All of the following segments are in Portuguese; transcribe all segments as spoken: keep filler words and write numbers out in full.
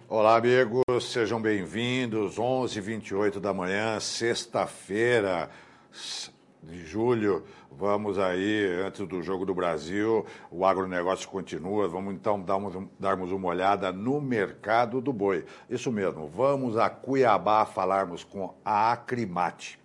Olá, amigos, sejam bem-vindos. onze e vinte e oito da manhã, sexta-feira de julho. Vamos aí, antes do Jogo do Brasil, o agronegócio continua. Vamos então darmos, darmos uma olhada no mercado do boi. Isso mesmo, vamos a Cuiabá falarmos com a Acrimate.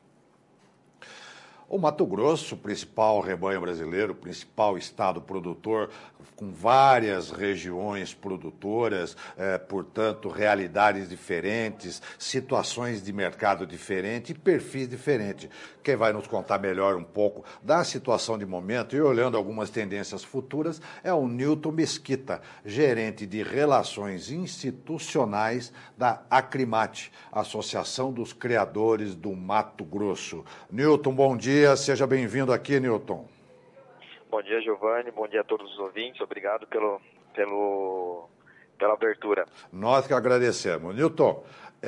O Mato Grosso, principal rebanho brasileiro, principal estado produtor, com várias regiões produtoras, eh, portanto, realidades diferentes, situações de mercado diferentes e perfis diferentes. Quem vai nos contar melhor um pouco da situação de momento e olhando algumas tendências futuras é o Newton Mesquita, gerente de Relações Institucionais da Acrimate, Associação dos Criadores do Mato Grosso. Newton, bom dia, seja bem-vindo aqui, Newton. Bom dia, Giovanni, bom dia a todos os ouvintes, obrigado pelo, pelo, pela abertura. Nós que agradecemos. Newton,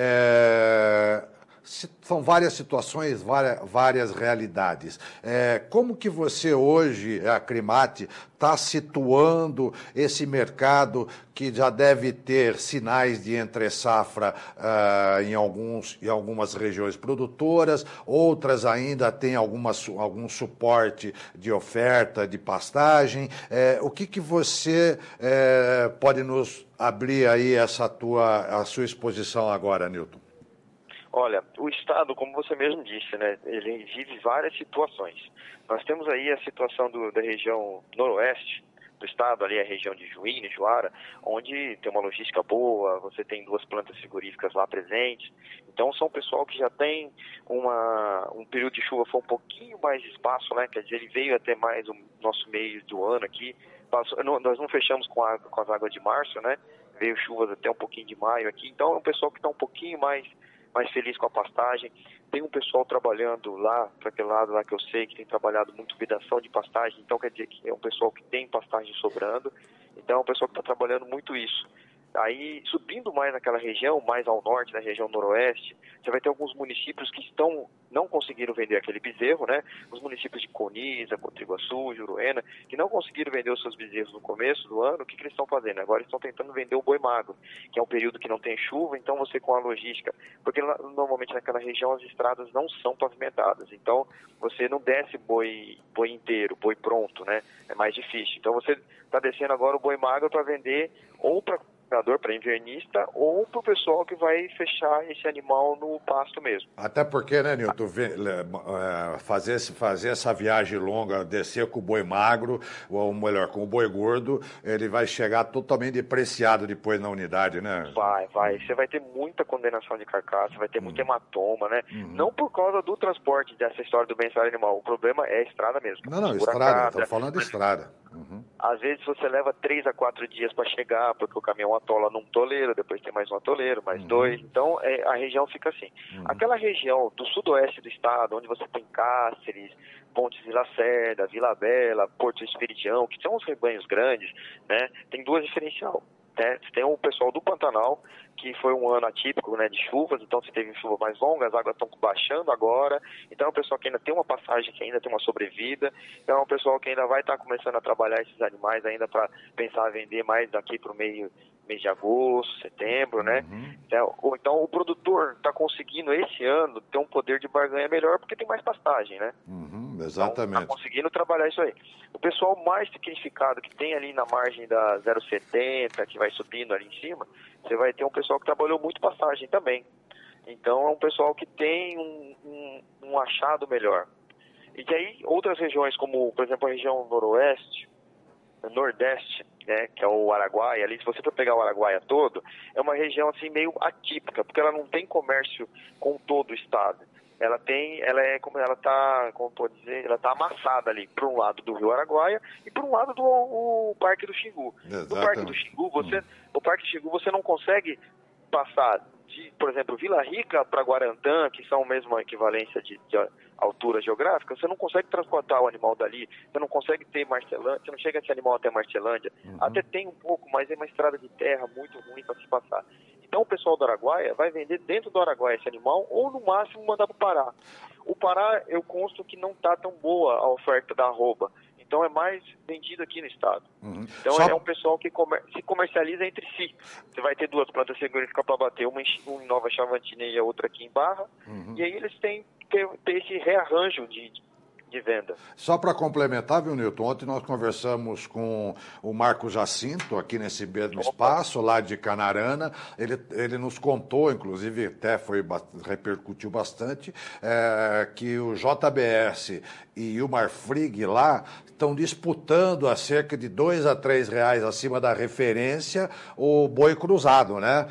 é... são várias situações, várias, várias realidades. É, como que você hoje, a Acrimate, está situando esse mercado que já deve ter sinais de entre-safra uh, em, alguns, em algumas regiões produtoras, outras ainda têm algumas, algum suporte de oferta, de pastagem. É, o que, que você é, pode nos abrir aí essa tua, a sua exposição agora, Newton? Olha, o Estado, como você mesmo disse, né, ele vive várias situações. Nós temos aí a situação do, da região noroeste do Estado, ali a região de Juína e Juara, onde tem uma logística boa, você tem duas plantas frigoríficas lá presentes. Então, são pessoal que já tem uma, um período de chuva foi um pouquinho mais de espaço, né? Quer dizer, ele veio até mais o nosso meio do ano aqui. Passou, não, nós não fechamos com, a, com as águas de março, né? Veio chuvas até um pouquinho de maio aqui. Então, é um pessoal que está um pouquinho mais... mais feliz com a pastagem. Tem um pessoal trabalhando lá, para aquele lado lá que eu sei, que tem trabalhado muito vidação de pastagem, então quer dizer que é um pessoal que tem pastagem sobrando, então é um pessoal que está trabalhando muito isso. Aí, subindo mais naquela região, mais ao norte, na região noroeste, você vai ter alguns municípios que estão, não conseguiram vender aquele bezerro, né? Os municípios de Coniza, Cotriguaçu, Juruena, que não conseguiram vender os seus bezerros no começo do ano, o que, que eles estão fazendo? Agora eles estão tentando vender o boi magro, que é um período que não tem chuva, então você com a logística, porque normalmente naquela região as estradas não são pavimentadas, então você não desce boi, boi inteiro, boi pronto, né? É mais difícil. Então você está descendo agora o boi magro para vender ou para para invernista ou para o pessoal que vai fechar esse animal no pasto mesmo. Até porque, né, Nilton, fazer, fazer essa viagem longa, descer com o boi magro, ou melhor, com o boi gordo, ele vai chegar totalmente depreciado depois na unidade, né? Vai, vai. Você vai ter muita condenação de carcaça, vai ter muito hum. hematoma, né? Uhum. Não por causa do transporte dessa história do bem-estar animal, o problema é a estrada mesmo. Não, não, estrada, estou falando de estrada. Uhum. Às vezes você leva três a quatro dias para chegar, porque o caminhão atola num toleiro, depois tem mais um atoleiro, mais uhum. dois. Então é, a região fica assim. Uhum. Aquela região do sudoeste do estado, onde você tem Cáceres, Pontes de Lacerda, Vila Bela, Porto Esperidião, que são os rebanhos grandes, né? Tem duas diferencial. Né? Tem o pessoal do Pantanal, que foi um ano atípico, né, de chuvas, então você teve chuva mais longa, as águas estão baixando agora, então é um pessoal que ainda tem uma passagem, que ainda tem uma sobrevida, então é um pessoal que ainda vai estar começando a trabalhar esses animais ainda para pensar a vender mais daqui para o meio mês de agosto, setembro, né? Uhum. Então, ou, então o produtor está conseguindo esse ano ter um poder de barganha melhor porque tem mais pastagem, né? Uhum, exatamente. Então, está conseguindo trabalhar isso aí. O pessoal mais significado que tem ali na margem da zero vírgula setenta, que vai subindo ali em cima, você vai ter um pessoal que trabalhou muito pastagem também. Então é um pessoal que tem um, um, um achado melhor. E aí outras regiões, como por exemplo a região noroeste, nordeste, né, que é o Araguaia, ali, se você for pegar o Araguaia todo, é uma região assim meio atípica, porque ela não tem comércio com todo o estado. Ela tem, ela é como ela tá, como pode dizer, ela tá amassada ali, por um lado do Rio Araguaia e por um lado do o Parque do Xingu. Exatamente. No Parque do Xingu, você, no Parque do Xingu você não consegue passar de, por exemplo, Vila Rica para Guarantã, que são a mesma equivalência de, de altura geográfica, você não consegue transportar o animal dali, você não consegue ter Marcelândia, você não chega esse animal até Marcelândia, uhum. até tem um pouco, mas é uma estrada de terra muito ruim para se passar. Então o pessoal do Araguaia vai vender dentro do Araguaia esse animal ou no máximo mandar para o Pará. O Pará eu consto que não está tão boa a oferta da arroba. Então é mais vendido aqui no estado. Uhum. Então Só... é um pessoal que comer, se comercializa entre si. Você vai ter duas plantas frigoríficas para bater, uma em, uma em Nova Chavantina e a outra aqui em Barra, uhum. e aí eles têm ter, ter esse rearranjo de, de venda. Só para complementar, viu, Nilton? Ontem nós conversamos com o Marco Jacinto, aqui nesse mesmo Opa. espaço, lá de Canarana. Ele, ele nos contou, inclusive até foi, repercutiu bastante, é, que o J B S e o Marfrig lá estão disputando a cerca de dois a três reais acima da referência o boi cruzado, né?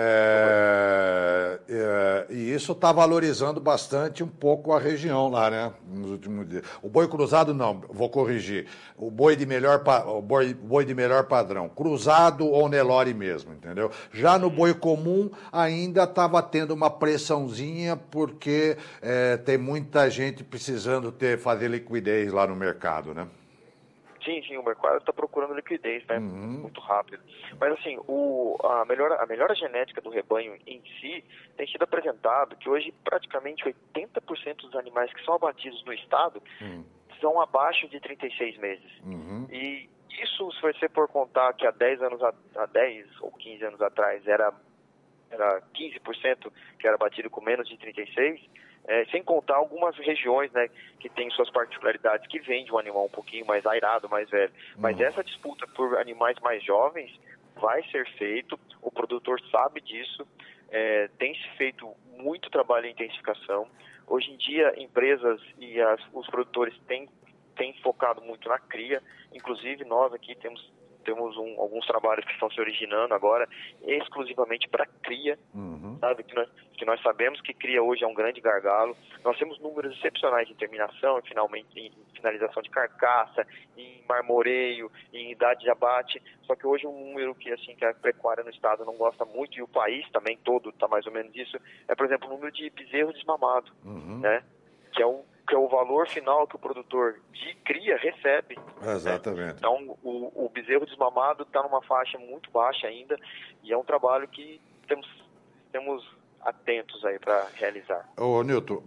É, é, e isso está valorizando bastante um pouco a região lá, né? Nos últimos dias. O boi cruzado não, vou corrigir. O boi de melhor, o boi, boi de melhor padrão, cruzado ou Nelore mesmo, entendeu? Já no boi comum ainda estava tendo uma pressãozinha porque é, tem muita gente precisando ter fazer liquidez lá no mercado, né? Sim, sim, o mercado está procurando liquidez, né? Uhum. Muito rápido. Mas assim, o, a, melhora, a melhora genética do rebanho em si tem sido apresentado que hoje praticamente oitenta por cento dos animais que são abatidos no estado uhum. são abaixo de trinta e seis meses. Uhum. E isso, se você for contar que há dez anos, há dez ou quinze anos atrás era, era quinze por cento que era abatido com menos de trinta e seis, É, sem contar algumas regiões, né, que tem suas particularidades, que vende um animal um pouquinho mais airado, mais velho. Mas uhum. essa disputa por animais mais jovens vai ser feito, o produtor sabe disso, é, tem se feito muito trabalho em intensificação. Hoje em dia, empresas e as, os produtores têm, têm focado muito na cria, inclusive nós aqui temos... Temos um, alguns trabalhos que estão se originando agora exclusivamente para cria, uhum. sabe? Que nós, que nós sabemos que cria hoje é um grande gargalo. Nós temos números excepcionais de terminação e finalmente em finalização de carcaça, em marmoreio, em idade de abate. Só que hoje um número que, assim, que a pecuária no estado não gosta muito, e o país também todo está mais ou menos isso, é, por exemplo, o número de bezerro desmamado, uhum. né? Que é o que é o valor final que o produtor de cria recebe. Exatamente. Né? Então, o, o bezerro desmamado está numa faixa muito baixa ainda, e é um trabalho que temos, temos atentos aí para realizar. Ô, Nilton,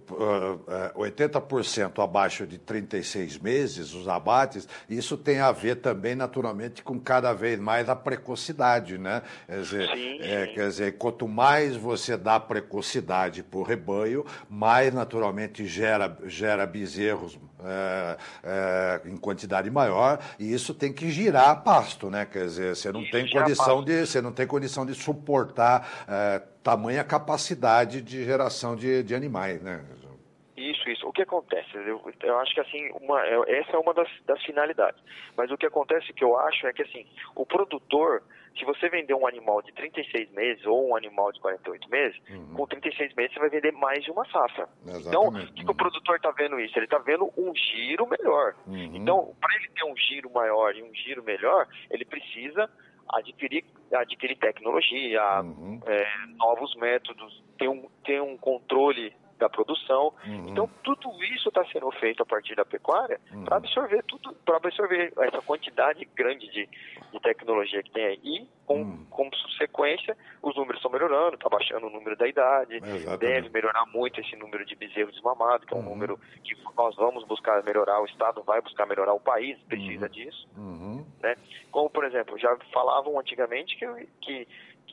oitenta por cento abaixo de trinta e seis meses, os abates, isso tem a ver também, naturalmente, com cada vez mais a precocidade, né? Quer dizer, sim, é, sim. Quer dizer, quanto mais você dá precocidade para o rebanho, mais, naturalmente, gera, gera bezerros é, é, em quantidade maior, e isso tem que girar pasto, né? Quer dizer, você não, tem condição, de, você não tem condição de suportar é, tamanha capacidade de geração de, de animais, né? Isso, isso. O que acontece? Eu, eu acho que, assim, uma, essa é uma das, das finalidades. Mas o que acontece, que eu acho, é que, assim, o produtor, se você vender um animal de trinta e seis meses ou um animal de quarenta e oito meses, uhum. com trinta e seis meses você vai vender mais de uma safra. Exatamente. Então, o que, que o produtor está vendo isso? Ele está vendo um giro melhor. Uhum. Então, para ele ter um giro maior e um giro melhor, ele precisa adquirir, adquirir tecnologia, uhum. é, novos métodos, ter um, ter um controle da produção. Uhum. Então, tudo isso está sendo feito a partir da pecuária uhum. para absorver tudo, para absorver essa quantidade grande de, de tecnologia que tem aí. E, com, uhum. com subsequência, os números estão melhorando, está baixando o número da idade, Exatamente. Deve melhorar muito esse número de bezerro desmamado, que é um uhum. número que nós vamos buscar melhorar, o Estado vai buscar melhorar, o país precisa uhum. disso. Uhum. Né? Como, por exemplo, já falavam antigamente que, que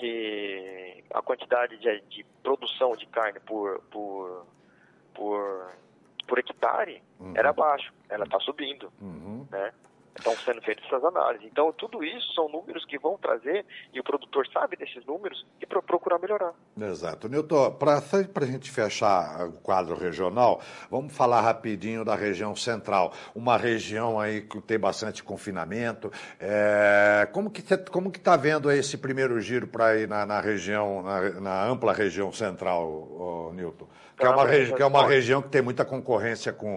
que a quantidade de, de produção de carne por, por, por, por hectare uhum. era baixa, ela está subindo, uhum. né? Estão sendo feitas essas análises. Então, tudo isso são números que vão trazer, e o produtor sabe desses números, e para procurar melhorar. Exato. Nilton, para a gente fechar o quadro regional, vamos falar rapidinho da região central. Uma região aí que tem bastante confinamento. É... Como que você como que está vendo aí esse primeiro giro para ir na, na região, na, na ampla região central, ô, Nilton? Que é, uma regi... que é uma região que tem muita concorrência com,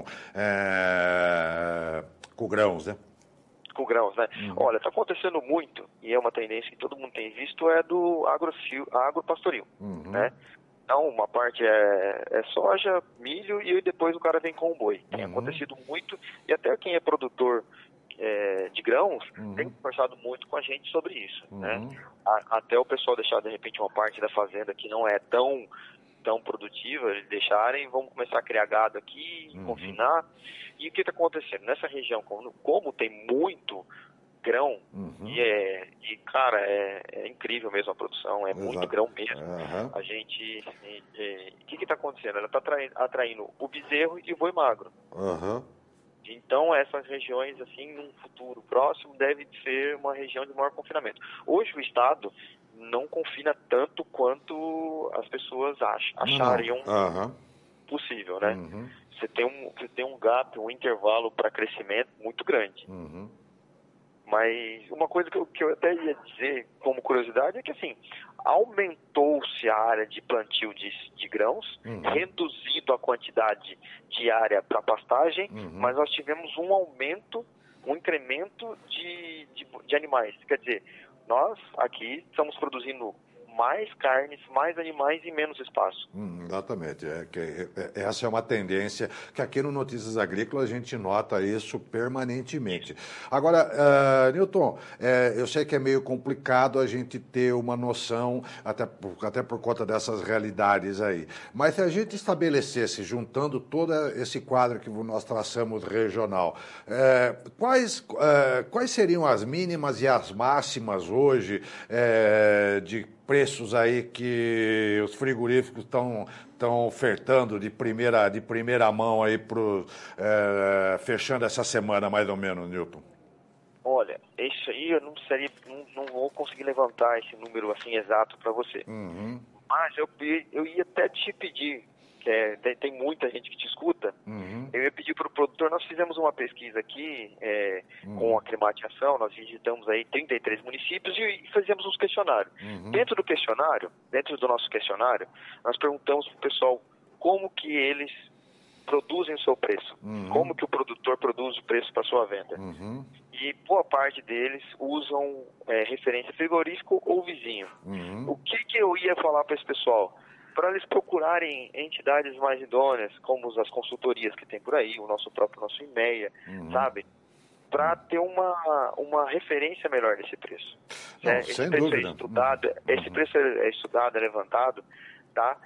é... com grãos, né? Com grãos, né? Uhum. Olha, está acontecendo muito, e é uma tendência que todo mundo tem visto, é do agrofio, agropastoril, uhum. né? Então, uma parte é, é soja, milho, e depois o cara vem com o boi. Tem uhum. acontecido muito, e até quem é produtor é, de grãos uhum. tem conversado muito com a gente sobre isso, uhum. né? A, até o pessoal deixar, de repente, uma parte da fazenda que não é tão tão produtiva, eles deixarem, vamos começar a criar gado aqui, Uhum. confinar. E o que está acontecendo? Nessa região, como, como tem muito grão, Uhum. e, é, e cara, é, é incrível mesmo a produção, é Exato. muito grão mesmo. Uhum. A gente, o que está acontecendo? Ela está atraindo, atraindo o bezerro e o boi magro. Uhum. Então, essas regiões, assim, num futuro próximo, deve ser uma região de maior confinamento. Hoje, o Estado não confina tanto quanto as pessoas ach, achariam Uhum. possível, né? Uhum. Você tem um, você tem um gap, um intervalo para crescimento muito grande. Uhum. Mas uma coisa que eu, que eu até ia dizer como curiosidade é que, assim, aumentou-se a área de plantio de, de grãos, Uhum. reduzido a quantidade de área para pastagem, Uhum. mas nós tivemos um aumento, um incremento de, de, de animais. Quer dizer, nós aqui estamos produzindo mais carnes, mais animais e menos espaço. Hum, exatamente. É, que, é, essa é uma tendência que aqui no Notícias Agrícolas a gente nota isso permanentemente. Agora, uh, Newton, é, eu sei que é meio complicado a gente ter uma noção, até por, até por conta dessas realidades aí, mas se a gente estabelecesse, juntando todo esse quadro que nós traçamos regional, é, quais, é, quais seriam as mínimas e as máximas hoje é, de preços aí que os frigoríficos estão estão ofertando de primeira, de primeira mão aí pro, é, fechando essa semana, mais ou menos, Newton? Olha, isso aí eu não seria, não, não vou conseguir levantar esse número assim exato para você. Uhum. Mas eu, eu ia até te pedir, que é, tem, tem muita gente que te escuta, Uhum. eu ia pedir para o produtor, nós fizemos uma pesquisa aqui é, uhum. com a climatização, nós visitamos aí trinta e três municípios e, e fizemos uns questionários. Uhum. Dentro do questionário, dentro do nosso questionário, nós perguntamos para o pessoal como que eles produzem o seu preço, uhum. como que o produtor produz o preço para sua venda. Uhum. E boa parte deles usam é, referência frigorífico ou vizinho. Uhum. O que, que eu ia falar para esse pessoal? Para eles procurarem entidades mais idôneas, como as consultorias que tem por aí, o nosso próprio nosso IMEA, uhum. sabe? Para ter uma, uma referência melhor desse preço. Não, né? sem Esse preço dúvida. é estudado, Uhum. esse preço é estudado, é levantado, tá?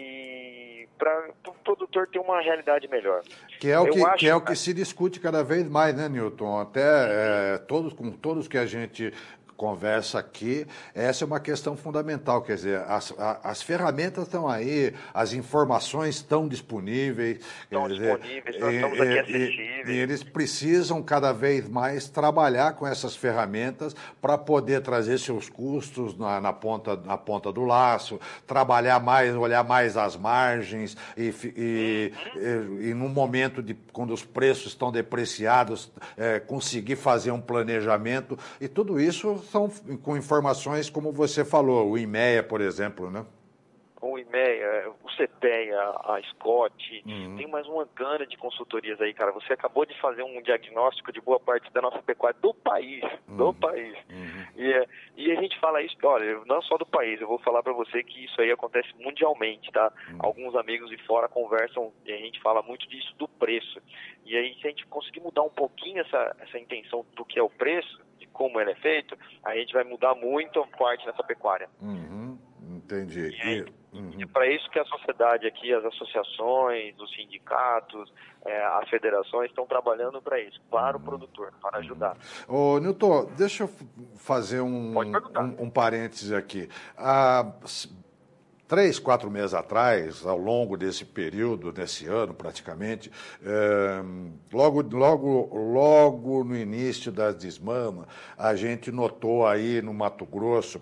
E para o pro produtor ter uma realidade melhor. Que é, o que, acho, que é o que se discute cada vez mais, né, Newton? Até é, todos, com todos que a gente conversa aqui, essa é uma questão fundamental, quer dizer, as, a, as ferramentas estão aí, as informações estão disponíveis. Estão disponíveis, nós estamos aqui acessíveis. E, e eles precisam cada vez mais trabalhar com essas ferramentas para poder trazer seus custos na, na, ponta, na ponta do laço, trabalhar mais, olhar mais as margens e, e, uhum. e, e no momento de quando os preços estão depreciados, é, conseguir fazer um planejamento e tudo isso são com informações como você falou, o IMEA, por exemplo, né? O IMEA, o CEPEA, a Scott, uhum. tem mais uma gana de consultorias aí, cara. Você acabou de fazer um diagnóstico de boa parte da nossa pecuária do país, uhum. do país. Uhum. E, e a gente fala isso, olha, não só do país, eu vou falar para você que isso aí acontece mundialmente, tá? Uhum. Alguns amigos de fora conversam e a gente fala muito disso do preço. E aí, se a gente conseguir mudar um pouquinho essa, essa intenção do que é o preço, de como ele é feito, a gente vai mudar muito a parte nessa pecuária. Uhum. Entendi. E, aí, uhum. é para isso que a sociedade aqui, as associações, os sindicatos, é, as federações estão trabalhando para isso, para uhum. o produtor, para ajudar. Ô, Newton, deixa eu fazer um, um, um parênteses aqui. Ah, Três, quatro meses atrás, ao longo desse período, desse ano praticamente, é, logo, logo, logo no início das desmamas, a gente notou aí no Mato Grosso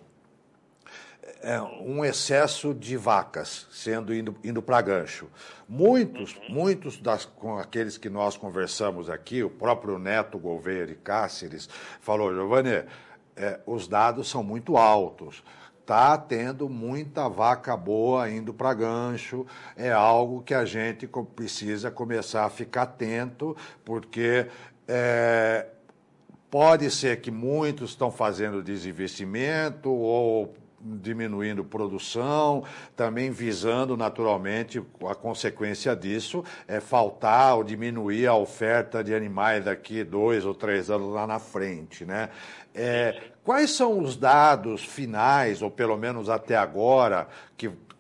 é, um excesso de vacas sendo indo, indo para gancho. Muitos, uhum. muitos das, com aqueles que nós conversamos aqui, o próprio Neto Gouveia de Cáceres falou, Giovanni, é, os dados são muito altos. Está tendo muita vaca boa indo para gancho, é algo que a gente precisa começar a ficar atento, porque é, pode ser que muitos estão fazendo desinvestimento ou diminuindo produção, também visando naturalmente a consequência disso é faltar ou diminuir a oferta de animais daqui dois ou três anos lá na frente, né? É, quais são os dados finais, ou pelo menos até agora, que,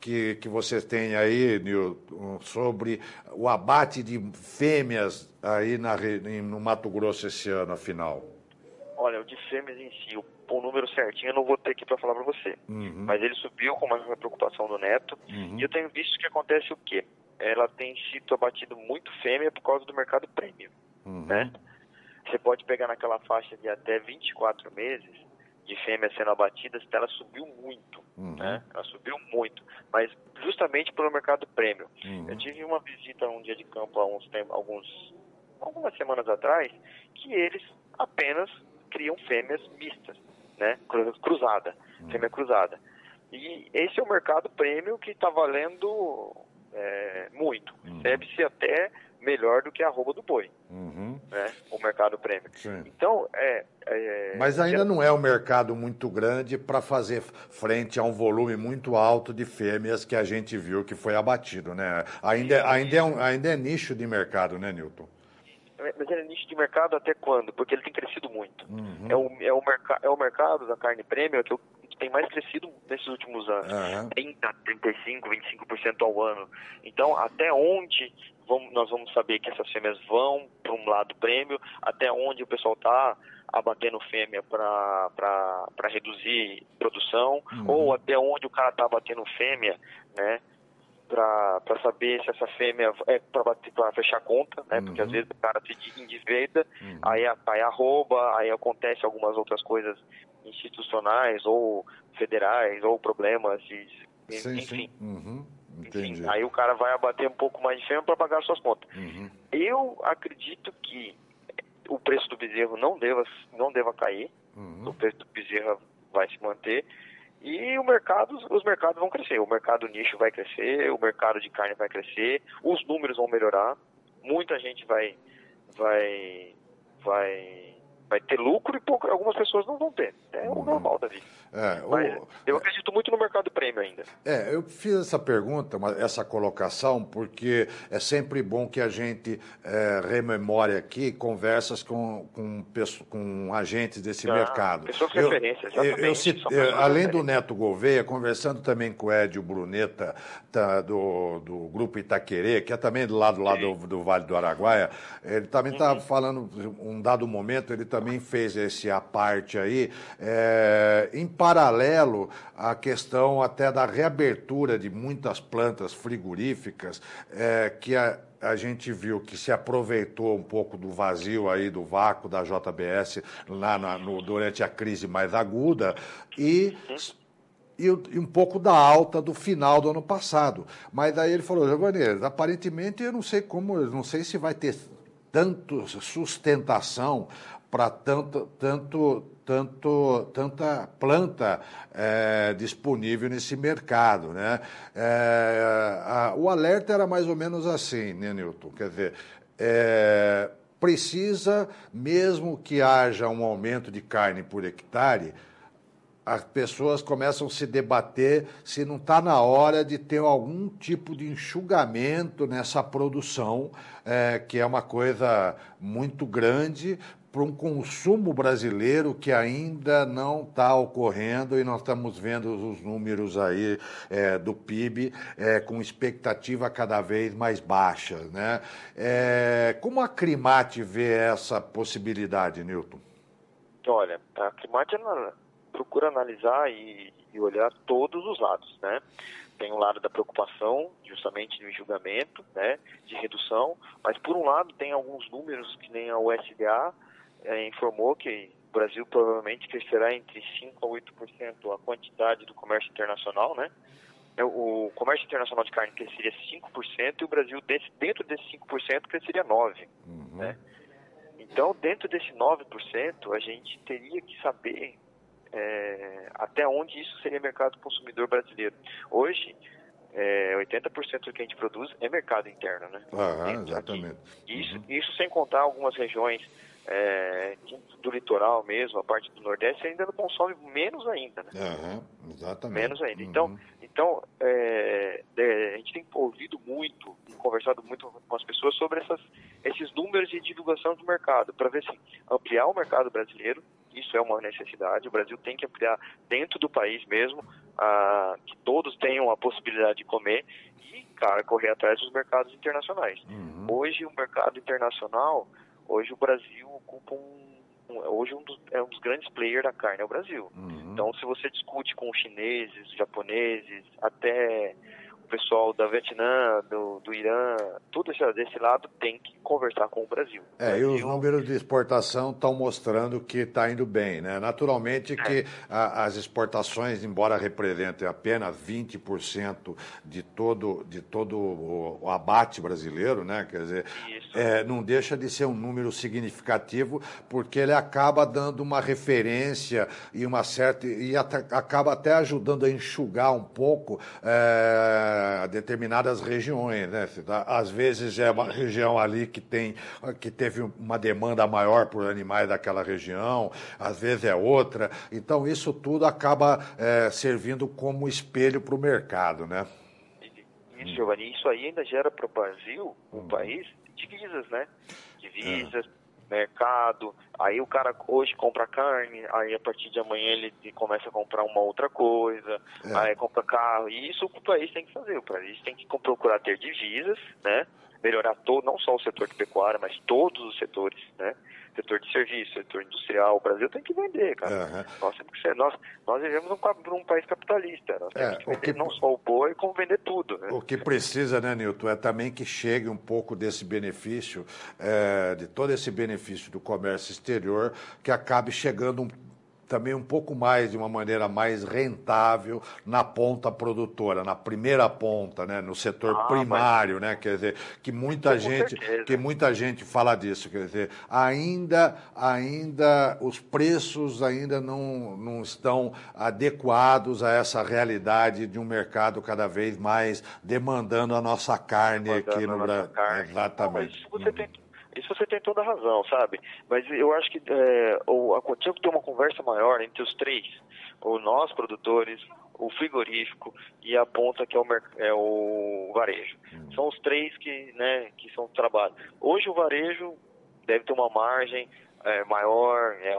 que, que você tem aí, Nilton, sobre o abate de fêmeas aí na, no Mato Grosso esse ano, afinal? Olha, o de fêmeas em si, o, o número certinho eu não vou ter aqui para falar para você. Uhum. Mas ele subiu com uma preocupação do Neto. Uhum. E eu tenho visto que acontece o quê? Ela tem sido abatido muito fêmea por causa do mercado prêmio. Uhum. Né? Você pode pegar naquela faixa de até vinte e quatro meses de fêmeas sendo abatidas, ela subiu muito. Uhum. Né? Ela subiu muito. Mas justamente pelo mercado prêmio. Uhum. Eu tive uma visita um dia de campo há uns tempos, alguns, algumas semanas atrás, que eles apenas criam fêmeas mistas, né? Cruzada, uhum. fêmea cruzada. E esse é o mercado prêmio que está valendo é, muito. Uhum. Deve-se até melhor do que a arroba do boi, uhum. né? O mercado prêmio. Sim. Então, é, é... Mas ainda não é um mercado muito grande para fazer frente a um volume muito alto de fêmeas que a gente viu que foi abatido, né? Ainda, ainda, é, um, ainda é nicho de mercado, né, Nilton? Mas ele é nicho de mercado até quando? Porque ele tem crescido muito. Uhum. É, o, é, o merca, é o mercado da carne prêmio que, que tem mais crescido nesses últimos anos. Uhum. trinta, trinta e cinco, vinte e cinco por cento ao ano. Então, até onde vamos, nós vamos saber que essas fêmeas vão para um lado prêmio, até onde o pessoal está abatendo fêmea para reduzir produção, uhum. ou até onde o cara está abatendo fêmea, né? para saber se essa fêmea é para fechar a conta, né? Uhum. Porque às vezes o cara se endivida, uhum. aí, aí arroba, aí acontece algumas outras coisas institucionais ou federais ou problemas, de, sim, enfim. Sim. Uhum. Enfim, aí o cara vai abater um pouco mais de fêmea para pagar suas contas. Uhum. Eu acredito que o preço do bezerro não deva, não deva cair, uhum. o preço do bezerro vai se manter. E o mercado, os mercados vão crescer, o mercado nicho vai crescer, o mercado de carne vai crescer, os números vão melhorar, muita gente vai, vai, vai, vai ter lucro e pouco, algumas pessoas não vão ter. É o normal da vida. É, Mas o, eu acredito muito no mercado prêmio ainda. É, eu fiz essa pergunta, essa colocação, porque é sempre bom que a gente é, rememore aqui conversas com, com, com agentes desse ah, mercado. Pessoas de referência, exatamente. Eu, eu, cito, eu, além do Neto Gouveia, conversando também com o Edio Bruneta, tá, do, do Grupo Itaquerê, que é também do lado, lado do, do Vale do Araguaia, ele também estava uhum. falando, um dado momento, ele também fez esse à parte aí, é, em paralelo à questão até da reabertura de muitas plantas frigoríficas, é, que a, a gente viu que se aproveitou um pouco do vazio aí, do vácuo da J B S lá na, no, durante a crise mais aguda e... E, e um pouco da alta do final do ano passado. Mas daí ele falou, Giovanni, aparentemente eu não sei como, eu não sei se vai ter tanto sustentação para tanto, tanto, tanto, tanta planta é, disponível nesse mercado, né? É, a, o alerta era mais ou menos assim, né, Nilton? Quer dizer, é, precisa, mesmo que haja um aumento de carne por hectare, as pessoas começam a se debater se não está na hora de ter algum tipo de enxugamento nessa produção, é, que é uma coisa muito grande para um consumo brasileiro que ainda não está ocorrendo e nós estamos vendo os números aí é, do P I B é, com expectativa cada vez mais baixa, né? É, como a Acrimate vê essa possibilidade, Nilton? Olha, a Acrimate procura analisar e, e olhar todos os lados, né? Tem um lado da preocupação, justamente no julgamento, né, de redução, mas por um lado tem alguns números que nem a U S D A é, informou que o Brasil provavelmente crescerá entre cinco por cento a oito por cento a quantidade do comércio internacional, né? O comércio internacional de carne cresceria cinco por cento e o Brasil, dentro desse cinco por cento, cresceria nove por cento, uhum. né? Então, dentro desse nove por cento, a gente teria que saber É, até onde isso seria mercado consumidor brasileiro. Hoje, é, oitenta por cento do que a gente produz é mercado interno, né? Ah, exatamente. Isso, uhum. isso sem contar algumas regiões é, do litoral mesmo, a parte do Nordeste ainda não consome menos ainda, né? Uhum, exatamente. Menos ainda. Uhum. Então, então é, é, a gente tem ouvido muito e conversado muito com as pessoas sobre essas, esses números de divulgação do mercado, para ver se ampliar o mercado brasileiro isso é uma necessidade. O Brasil tem que ampliar dentro do país mesmo, ah, que todos tenham a possibilidade de comer e, cara, correr atrás dos mercados internacionais. Uhum. Hoje, o mercado internacional, hoje o Brasil ocupa um Hoje um dos, é um dos grandes players da carne, é o Brasil. Uhum. Então, se você discute com os chineses, japoneses, até o pessoal da Vietnã, do, do Irã, tudo esse, desse lado tem que conversar com o Brasil. É, Brasil... e os números de exportação estão mostrando que está indo bem, né? Naturalmente que é. a, as exportações, embora representem apenas vinte por cento de todo, de todo o, o abate brasileiro, né? Quer dizer, é, não deixa de ser um número significativo, porque ele acaba dando uma referência e uma certa e até, acaba até ajudando a enxugar um pouco é, determinadas regiões, né? Às vezes é uma região ali que tem que teve uma demanda maior por animais daquela região, às vezes é outra. Então, isso tudo acaba é, servindo como espelho para o mercado, né? Isso, Giovanni, isso aí ainda gera para o Brasil, um hum. país, divisas, né? Divisas, é. mercado. Aí o cara hoje compra carne, aí a partir de amanhã ele começa a comprar uma outra coisa, é. aí compra carro. E isso o país tem que fazer. O país tem que procurar ter divisas, né? Melhorar todo, não só o setor de pecuária, mas todos os setores, né? Setor de serviço, setor industrial. O Brasil tem que vender, cara. Uhum. Nós temos que ser, nós, nós vivemos num, num país capitalista. Nós temos é, que vender que, não só o boi, como vender tudo, né? O que precisa, né, Nilton, é também que chegue um pouco desse benefício, é, de todo esse benefício do comércio exterior, que acabe chegando um também um pouco mais, de uma maneira mais rentável na ponta produtora, na primeira ponta, né, no setor ah, primário, mas... né, quer dizer, que muita gente, que muita gente fala disso, quer dizer, ainda, ainda os preços ainda não, não estão adequados a essa realidade de um mercado cada vez mais demandando a nossa carne demandando aqui no Brasil. Exatamente. Não, mas você tem Isso você tem toda a razão, sabe? Mas eu acho que é, ou, tinha que ter uma conversa maior entre os três. O nós, produtores, o frigorífico e a ponta que é o, é o varejo. Hum. São os três que, né, que são trabalho. Hoje o varejo deve ter uma margem é, maior, é,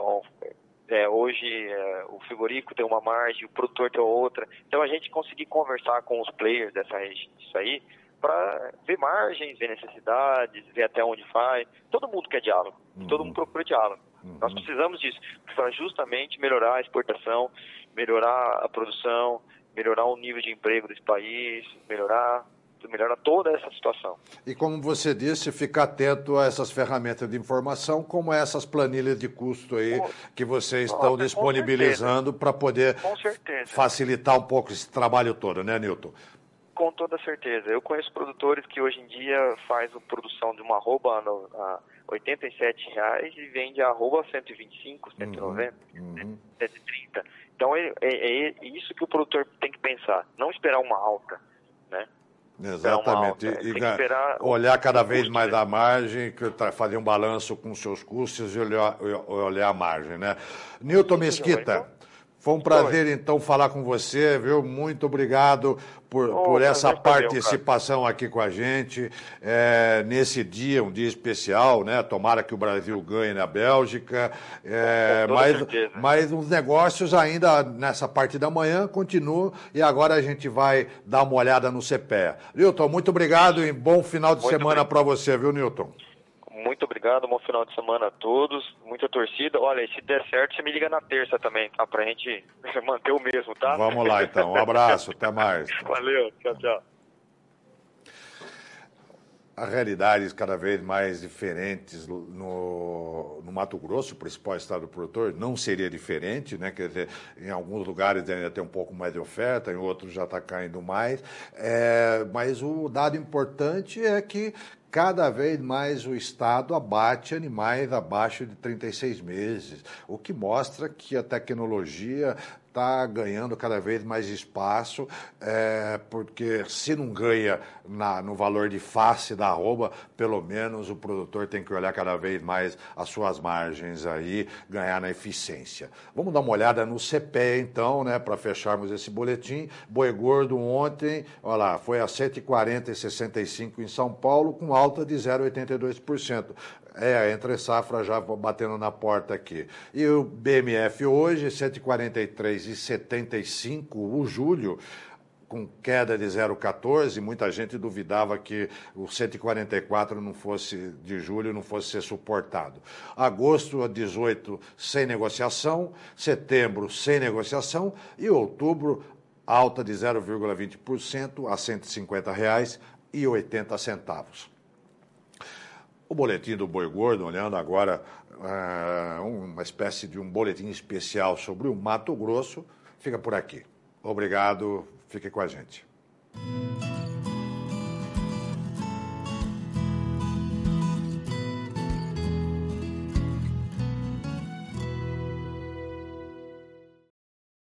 é, hoje é, o frigorífico tem uma margem, o produtor tem outra. Então a gente conseguir conversar com os players dessa disso aí, para ver margens, ver necessidades, ver até onde faz. Todo mundo quer diálogo, uhum. todo mundo procura diálogo. Uhum. Nós precisamos disso para justamente melhorar a exportação, melhorar a produção, melhorar o nível de emprego desse país, melhorar, melhorar toda essa situação. E como você disse, ficar atento a essas ferramentas de informação, como essas planilhas de custo aí com, que vocês estão nossa, disponibilizando para poder facilitar um pouco esse trabalho todo, né, Nilton? Com toda certeza. Eu conheço produtores que hoje em dia faz a produção de uma arroba a oitenta e sete reais e vende a arroba cento e vinte e cinco, cento e noventa, uhum. cento e trinta. Então é, é, é isso que o produtor tem que pensar, não esperar uma alta, né? Exatamente. Alta. E, e olhar cada vez custo, mais né? a margem, fazer um balanço com os seus custos e olhar, olhar a margem, né? Nilton Mesquita. Foi um prazer, então, falar com você, viu? Muito obrigado por, oh, por essa participação meu, aqui com a gente, é, nesse dia, um dia especial, né? Tomara que o Brasil ganhe na Bélgica, é, mas, mas os negócios ainda nessa parte da manhã continuam e agora a gente vai dar uma olhada no C P E A. Nilton, muito obrigado e bom final de muito semana para você, viu, Nilton? Muito obrigado, bom final de semana a todos, muita torcida. Olha, se der certo, você me liga na terça também, tá? Pra gente manter o mesmo, tá? Vamos lá, então. Um abraço, até mais. Valeu, tchau, tchau. Há realidades cada vez mais diferentes no, no Mato Grosso, o principal estado do produtor, não seria diferente, né? Quer dizer, em alguns lugares ainda tem um pouco mais de oferta, em outros já está caindo mais. É, mas o dado importante é que cada vez mais o Estado abate animais abaixo de trinta e seis meses, o que mostra que a tecnologia está ganhando cada vez mais espaço, é, porque se não ganha na, no valor de face da arroba, pelo menos o produtor tem que olhar cada vez mais as suas margens aí, ganhar na eficiência. Vamos dar uma olhada no C P E então, né, para fecharmos esse boletim. Boi gordo ontem, olha lá, foi a sete e quarenta e sessenta e cinco em São Paulo, com alta de zero vírgula oitenta e dois por cento. É, entre safra já batendo na porta aqui. E o B M F hoje, sete e quarenta e três e setenta e cinco, o julho, com queda de zero vírgula quatorze, muita gente duvidava que o cento e quarenta e quatro não fosse, de julho não fosse ser suportado. Agosto a dezoito, sem negociação, setembro sem negociação e outubro alta de zero vírgula vinte por cento a cento e cinquenta reais e oitenta centavos. O boletim do boi gordo, olhando agora uh, uma espécie de um boletim especial sobre o Mato Grosso, fica por aqui. Obrigado, fique com a gente.